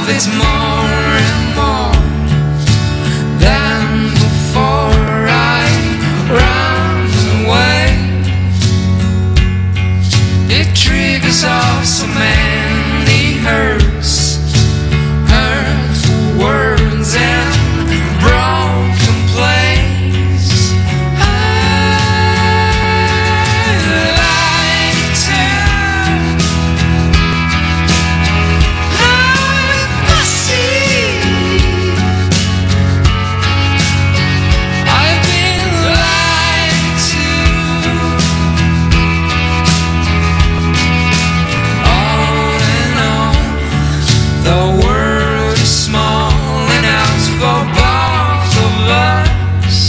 love it more and more than before I run away. It triggers off so many hurts, hurtful words and broken place. I'd like to I've been lied to. On and on, the world is small and out for both of us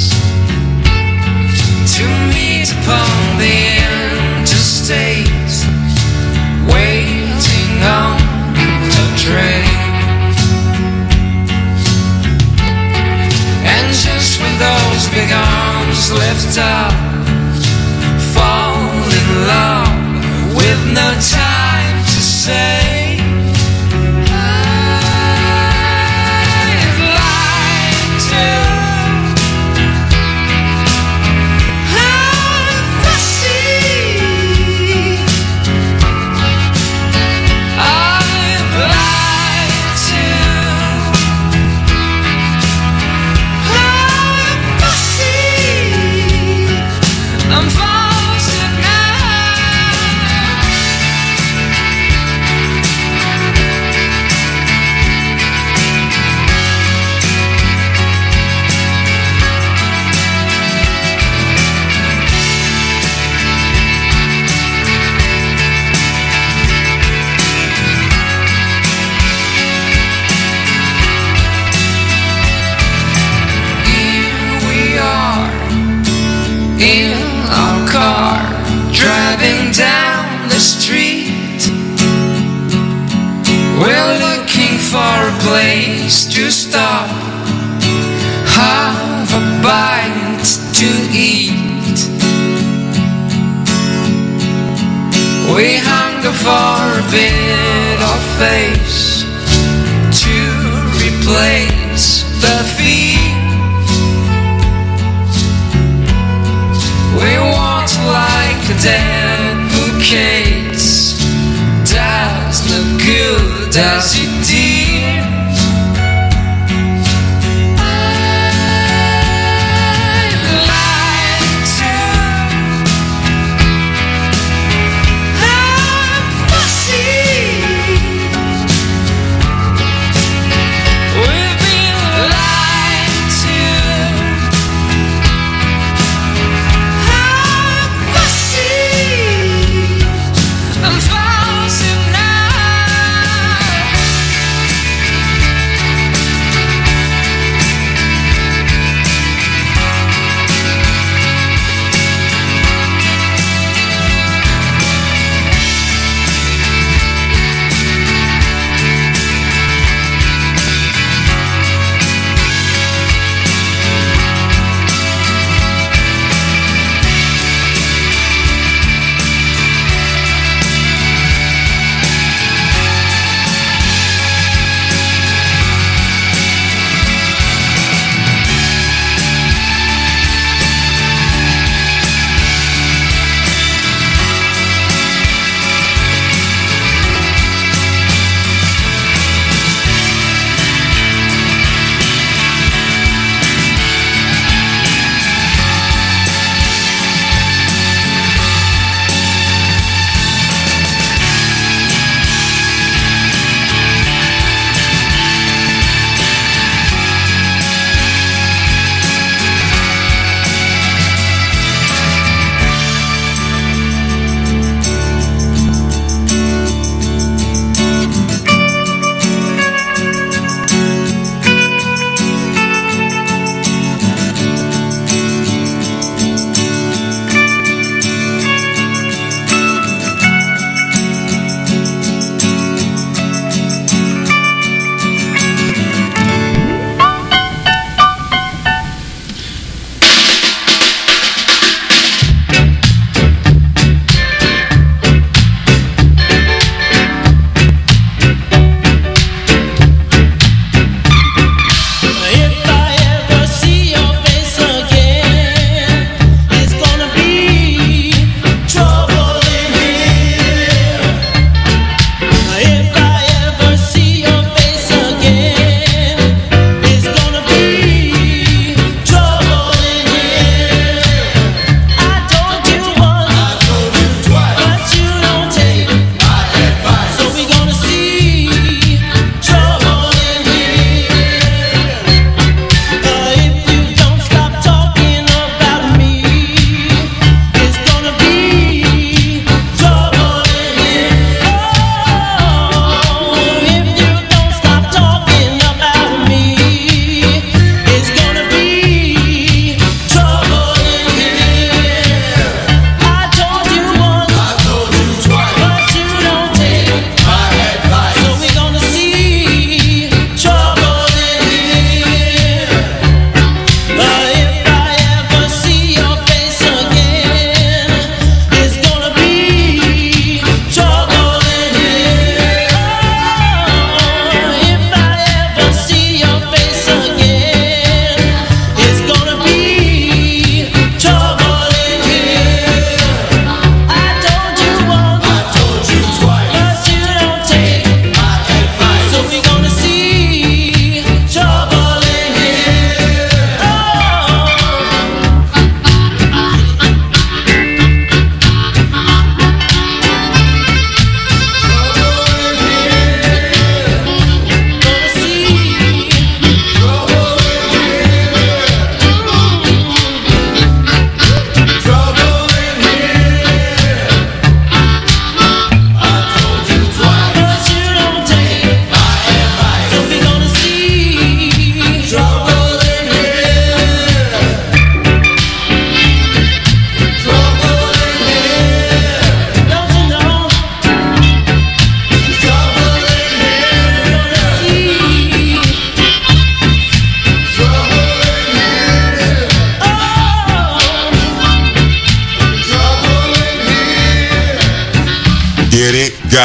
to meet upon the interstate, waiting on a train. And just when those big arms lift up, fall in love with no time to say. I'd like to proceed. I'd like to proceed. I'm false Here we are in our car, driving down the street. We're looking for a place to stop, have a bite to eat. We hunger for a bit of face to replace the fear. We want like a dead bouquet. Does no good, does it, dear? I'd like to proceed. We've been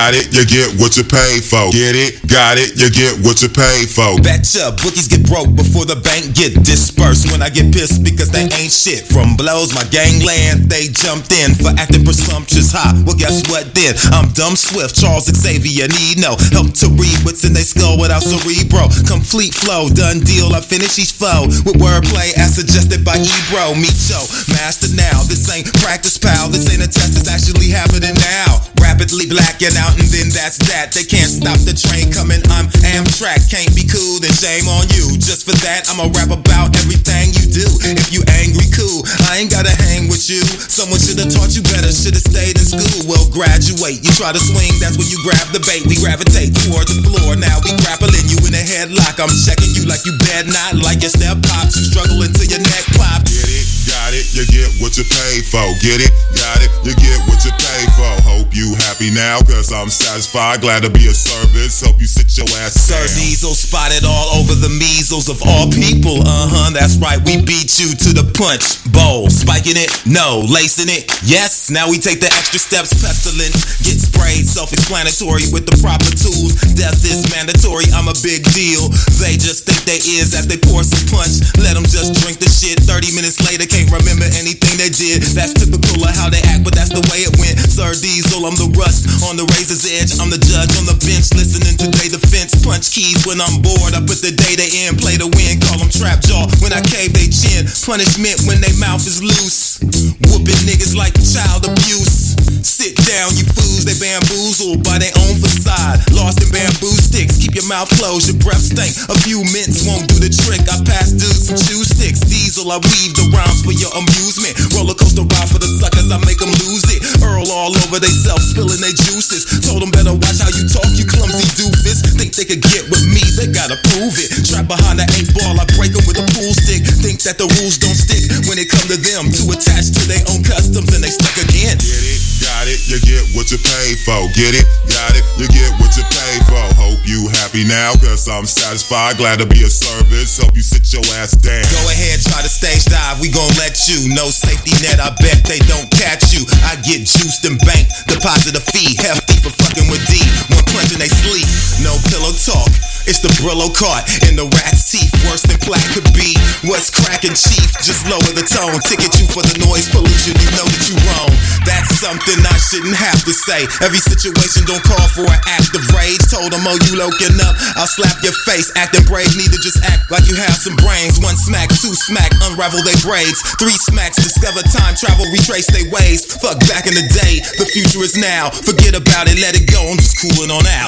got it, you get what you pay for. Get it, got it, you get what you pay for. Betcha, bookies get broke before the bank get dispersed. When I get pissed because they ain't shit. From blows, my gangland, they jumped in for acting presumptuous. Ha, well guess what then? I'm dumb swift, Charles Xavier, need no help to read what's in they skull without cerebro. Complete flow, done deal, I finish each flow with wordplay as suggested by Ebro. Me show, master now, this ain't practice pal, this ain't a test, it's actually happening now. Rapidly blacking out and then that's that. They can't stop the train coming, I'm Amtrak. Can't be cool, then shame on you. Just for that, I'ma rap about everything you do. If you angry, cool, I ain't gotta hang with you. Someone should've taught you better, should've stayed in school. Well, graduate, you try to swing, that's when you grab the bait. We gravitate toward the floor, now we grappling you in a headlock. I'm checking you like you bad, not like your step pops. You struggle until your neck pops. Get it, got it, you get what you pay for. Get it, got it, you get what you pay for. Hope you happy now, cause I'm satisfied. Glad to be of service, hope you sit your ass down. Sir Diesel spotted all over the measles of all people. That's right, we beat you to the punch bowl. Spiking it, no, lacing it, yes. Now we take the extra steps, pestilence. Get sprayed, self-explanatory with the proper tools. Death is mandatory, I'm a big deal. They just think they is as they pour some punch. Let them just drink the shit. 30 minutes later, can't remember anything they did. That's typical of how they act, but that's the way it went. Sir Diesel, I'm the rust on the razor's edge. I'm the judge on the bench, listening to day defense. Punch keys when I'm bored, I put the data in. Play to win, call them trap jaw when I cave they chin. Punishment when they mouth is loose. Whooping niggas like child abuse. Sit down, you fools, they bamboozled by their own facade. Lost in bamboo sticks, keep your mouth closed, your breath stink. A few mints won't do the trick. I pass dudes some chew sticks. Diesel, I weave the rhymes for your amusement. Roller coaster ride for the suckers, I make them lose it. Earl all over they self, spilling they juices. Told them better watch how you talk, you clumsy doofus. Think they could get with me, they gotta prove it. Trap behind the 8-ball, I break them with a pool stick. Think that the rules don't stick when it come to them. Too attached to their own customs and they stuck again. Get it, got it, you get what you pay for. Get it, got it, you get what you pay for. Hope you happy now, cause I'm satisfied. Glad to be of service, hope you sit your ass down. Go ahead, try to stage dive, we gon' let you. No safety net, I bet they don't catch you. I get juiced and bank, deposit a fee. Hefty for fucking with D, one punch and they sleep. No pillow talk, it's the Brillo cart in the rat's teeth. Worse than plaque could be. What's cracking, chief? Just lower the tone. Ticket you for the noise pollution, you know that you wrong. That's something I shouldn't have to say. Every situation don't call for an act of rage. Told them, oh, you loking up, I'll slap your face. Acting brave, need to just act like you have some brains. 1 smack, 2 smack, unravel they braids. 3 smacks, discover time travel, retrace they ways. Fuck back in the day, the future is now. Forget about it, let it go, I'm just cooling on out.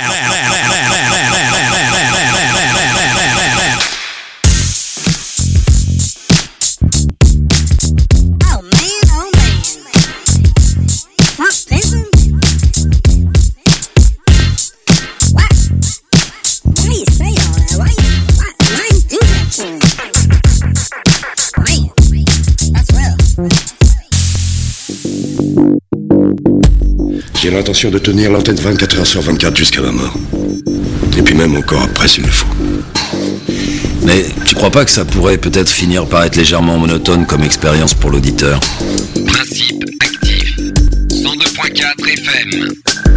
J'ai l'intention de tenir l'antenne 24 heures sur 24 jusqu'à ma mort. Et puis même encore après s'il le faut. Mais tu crois pas que ça pourrait peut-être finir par être légèrement monotone comme expérience pour l'auditeur? Principe actif. 102.4 FM.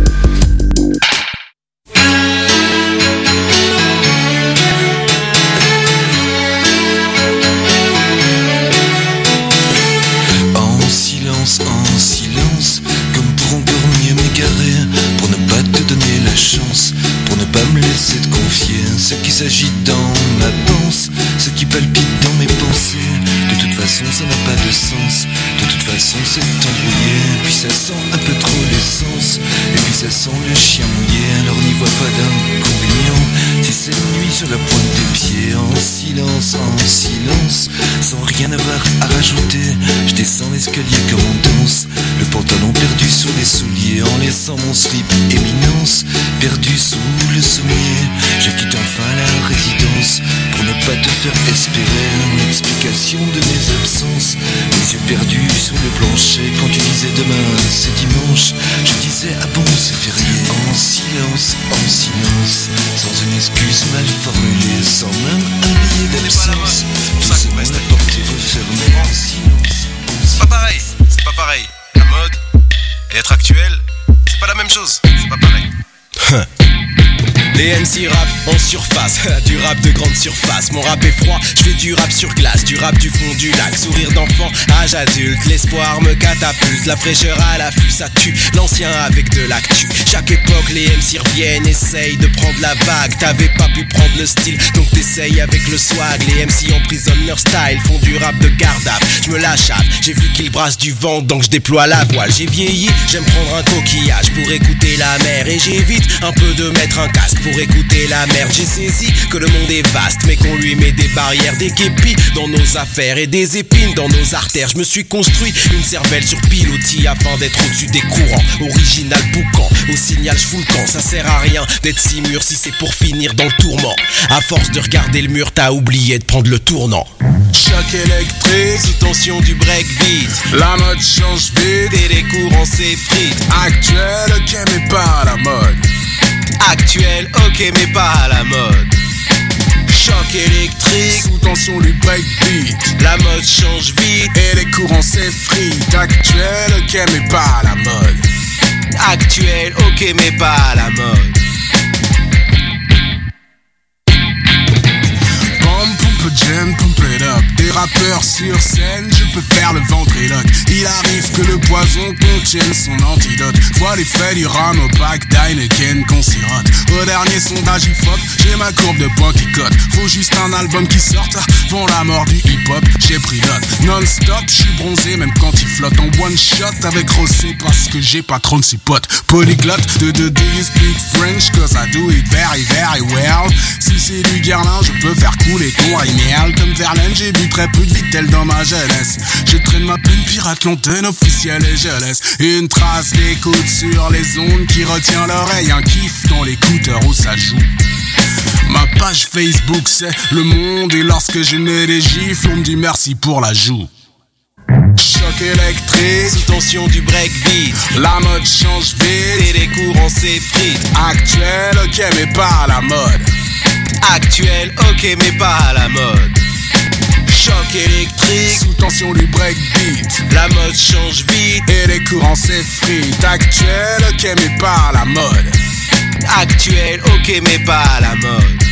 En silence, comme pour encore mieux m'égarer, pour ne pas te donner la chance, pour ne pas me laisser te confier ce qui s'agite dans ma panse, ce qui palpite dans mes pensées. De toute façon ça n'a pas de sens, de toute façon c'est embrouillé. Puis ça sent un peu trop l'essence, et puis ça sent le chien mouillé. Alors n'y vois pas d'inconvénient, si c'est nuit sur la pointe des pieds. En silence, sans rien avoir à rajouter, je descends l'escalier comme on danse, le pantalon perdu sous les souliers, en laissant mon slip éminence perdu sous le sommier. Je quitte enfin la résidence pour ne pas te faire espérer une explication de mes absences. Les yeux perdus sous le plancher, quand tu disais demain c'est dimanche, je disais ah bon c'est férié. En silence, sans une excuse mal formulée, sans même un billet d'absence. Tout ce monde la porte est refermée. En silence. C'est pas pareil. La mode et être actuel, c'est pas la même chose, c'est pas pareil. Les MC rap en surface, du rap de grande surface. Mon rap est froid, je fais du rap sur glace, du rap du fond du lac. Sourire d'enfant, âge adulte, l'espoir me catapulte. La fraîcheur à l'affût, ça tue, l'ancien avec de l'actu. Chaque époque, les MC reviennent, essayent de prendre la vague. T'avais pas pu prendre le style, donc t'essayes avec le swag. Les MC emprisonnent leur style, font du rap de gardable. Je me lâche, j'ai vu qu'ils brassent du vent, donc je déploie la voile. J'ai vieilli, j'aime prendre un coquillage pour écouter la mer. Et j'évite un peu de mettre un casque pour écouter la merde. J'ai saisi que le monde est vaste, mais qu'on lui met des barrières, des képis dans nos affaires et des épines dans nos artères. Je me suis construit une cervelle sur pilotis afin d'être au-dessus des courants. Original boucan, au signal je fous le camp. Ça sert à rien d'être si mûr si c'est pour finir dans le tourment. À force de regarder le mur, t'as oublié de prendre le tournant. Choc électrique, sous tension du breakbeat. La mode change vite et les courants s'effritent. Actuel, ok mais pas à la mode. Actuel, ok mais pas à la mode. Choc électrique, sous tension du breakbeat. La mode change vite et les courants s'effritent. Actuel, ok mais pas à la mode. Actuel, ok mais pas à la mode. Jam, pump it up. Des rappeurs sur scène, je peux faire le ventriloque. Il arrive que le poison contienne son antidote. Vois les faits du rhum opaque, d'Heineken qu'on sirote. Au dernier sondage IFOP, j'ai ma courbe de points qui cote. Faut juste un album qui sorte avant la mort du hip-hop. J'ai pris note, non-stop, je suis bronzé même quand il flotte. En one shot avec Rossé parce que j'ai pas 36 potes. Polyglotte, do you speak French? Cause I do it very very well. Si c'est du Guerlain, je peux faire couler ton riz. Comme Verlaine, j'ai bu très peu de Vittel dans ma jeunesse. Je traîne ma peine pirate l'antenne officielle et je laisse une trace d'écoute sur les ondes qui retient l'oreille. Un kiff dans l'écouteur où ça joue. Ma page Facebook c'est Le Monde et lorsque je n'ai des gifles, on me dit merci pour la joue. Choc électrique, sous tension du breakbeat. La mode change vite et les courants s'effritent. Actuel, ok mais pas à la mode. Actuel, ok mais pas à la mode. Choc électrique, sous tension du breakbeat. La mode change vite et les courants s'effritent. Actuel, ok mais pas à la mode. Actuel, ok mais pas à la mode.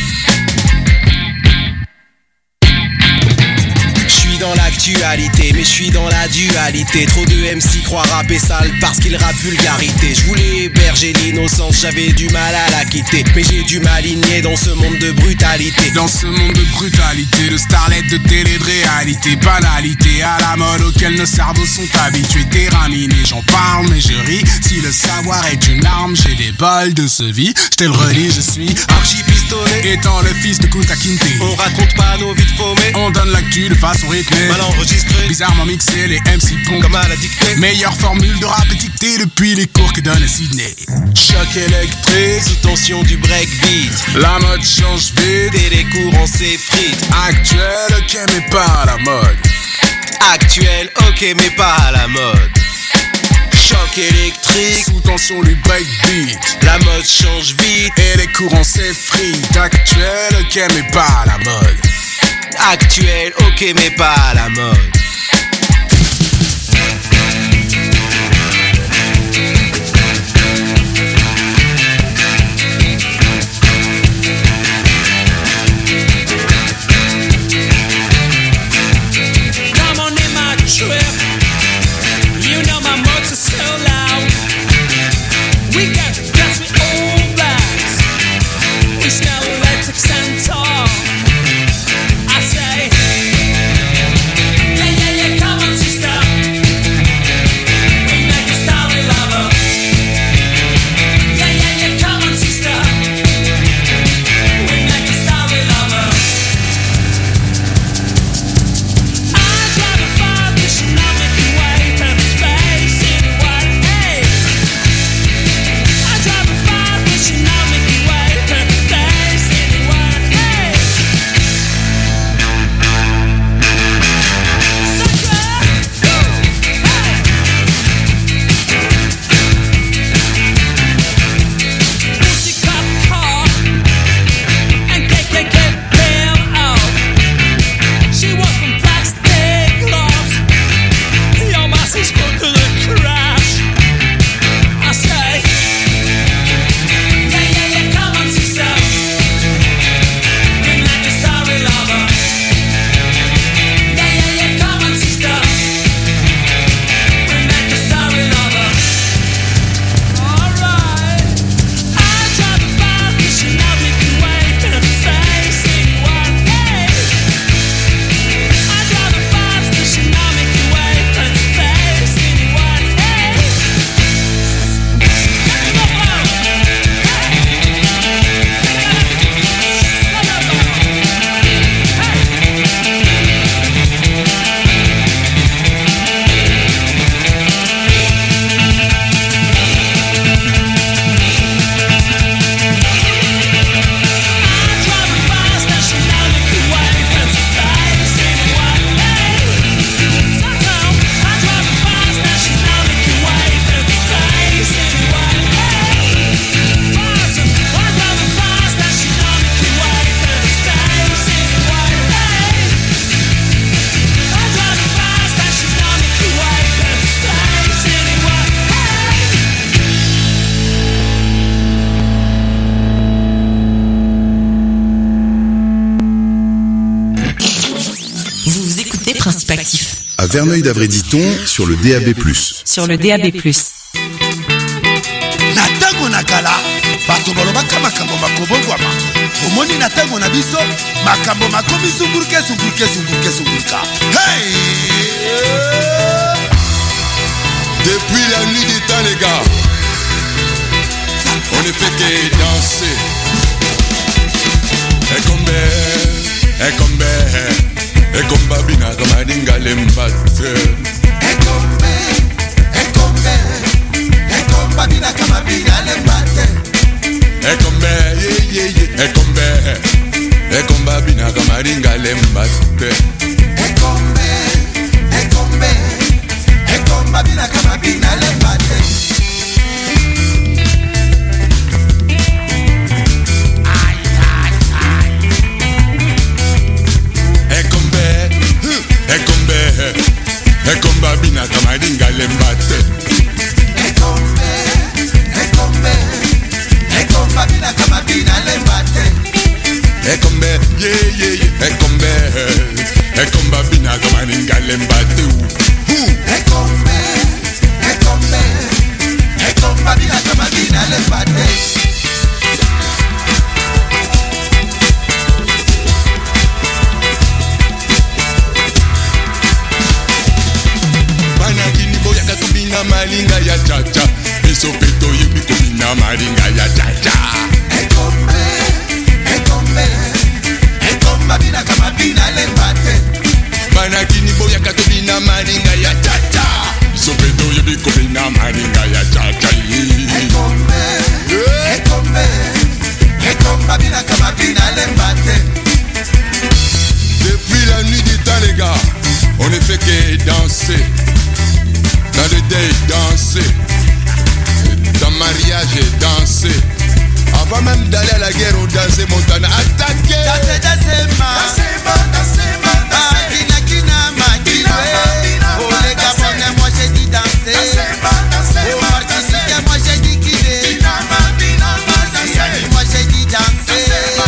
Dans l'actualité, mais je suis dans la dualité. Trop de MC croient rapper sale parce qu'ils rappent vulgarité. Je voulais héberger l'innocence, j'avais du mal à la quitter. Mais j'ai dû m'aligner dans ce monde de brutalité. Dans ce monde de brutalité, de starlet, de télé, de réalité. Banalité à la mode auquel nos cerveaux sont habitués. Terminé, j'en parle mais je ris. Si le savoir est une arme, j'ai des balles de ce vie. Je te le redis, je suis archi-pistolet, étant le fils de Kunta Kinte. On raconte pas nos vies de paumés, on donne l'actu de façon rythmée. Mal enregistré, bizarrement mixé, les MC pompent comme à la dictée. Meilleure formule de rap étiquetée depuis les cours que donne Sydney. Choc électrique, sous tension du breakbeat. La mode change vite et les courants s'effritent. Actuel, ok mais pas à la mode. Actuel, ok mais pas à la mode. Choc électrique, sous tension du breakbeat. La mode change vite et les courants s'effritent. Actuel, ok mais pas à la mode. Actuel, ok mais pas à la mode. Come on in my trip. You know my motor's so loud. We got guns with all blacks. We smell electric and tall. I say, yeah, yeah. écoutez Principe Actif. À Verneuil-d'Avray-Diton, sur le DAB+. Sur le DAB+. Natango nakala, bato balobaka makambo makobongwama. Omoni natango na biso, makambo makomi zungurke. Hey! Depuis la nuit des temps, les gars, on ne fait que danser. Ekombe bina kama dinga lembate. Ekombe bina kama bina lembate. Ekombe bina kama dinga lembate. Ekombe bina kama bina lembate. Ekomba bina kama dinga lembate. Ekomba bina kama bina lembate. Ekomba bina kama dinga lembate. Ekomba bina kama bina lembate. Malinga ya chacha, misopeto yubi kumina malinga ya chacha. Ekomba bina kama bina lembate. Banakini boya katobina malinga ya chacha, misopeto yubi kumina malinga ya chacha. Ekomba bina kama bina lembate. Depuis la nuit du temps, les gars, on ne fait que danser. Dans le deuil, danser. Dans le mariage, danser. Avant même d'aller à la guerre, on dansait Montana. Attaquer. Danser, oh les Gabonais, moi j'ai dit danser. Oh Martinique, moi j'ai dit guider. Moi j'ai dit danser.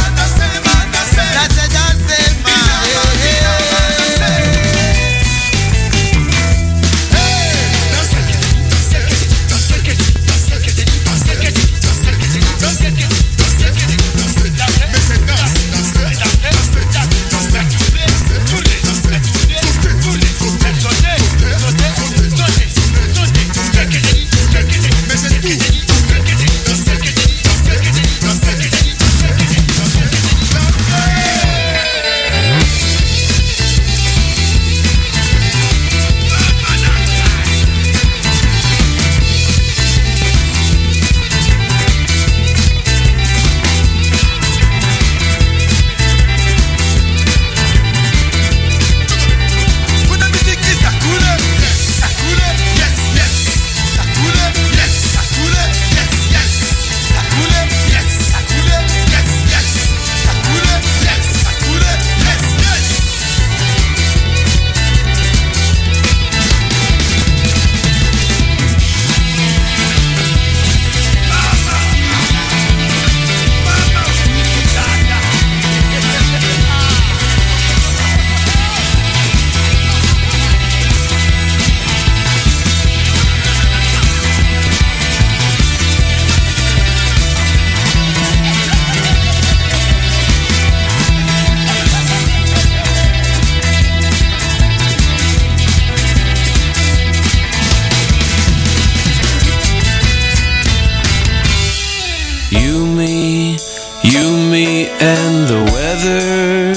and the weather.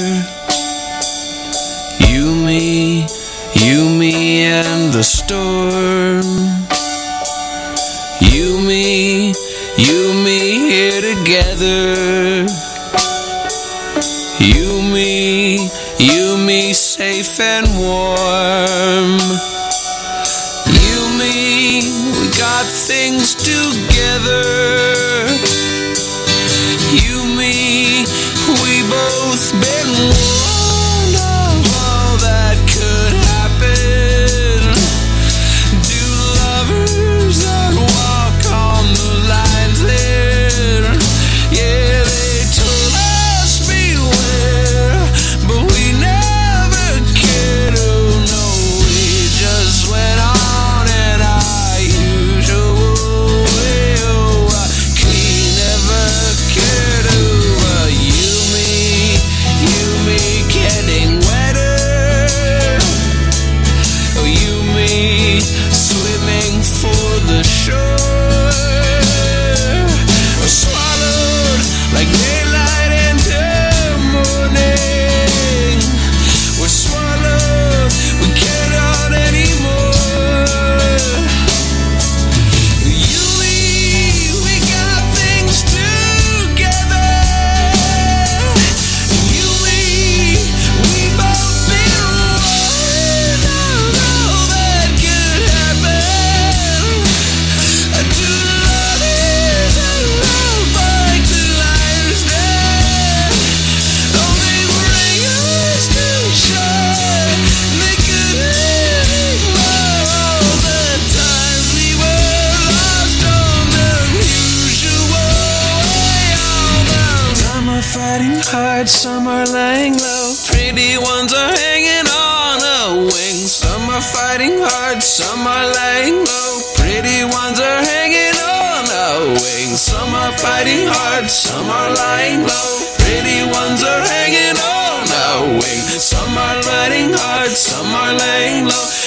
You, me and the storm. You, me here together. You, me safe and warm. You, me, we got things together. You, me, we both been warned of all that could happen. Do lovers that walk on the lines there? Yeah, they told us beware, but we never cared. hard, some are laying low. Pretty ones are hanging on a wing. Some are fighting hard, some are laying low. Pretty ones are hanging on a wing. Some are fighting hard, some are lying low. Pretty ones are hanging on a wing. Some are fighting hard, some are laying low.